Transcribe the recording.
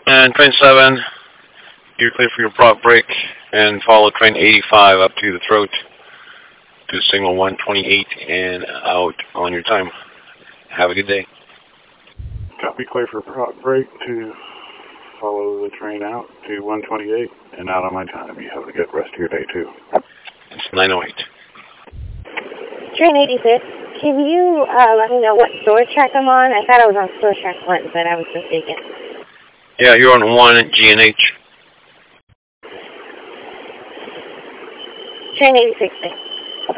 And train 7, you're clear for your prop break, and follow train 85 up to the throat to signal 128 and out on your time. Have a good day. Copy, clear for prop break to follow the train out to 128 and out on my time. You have a good rest of your day too. It's 908. Train 86, can you let me know what store track I'm on? I thought I was on store track 1, but I was mistaken. Yeah, you're on 1 G&H. Train 86, thanks.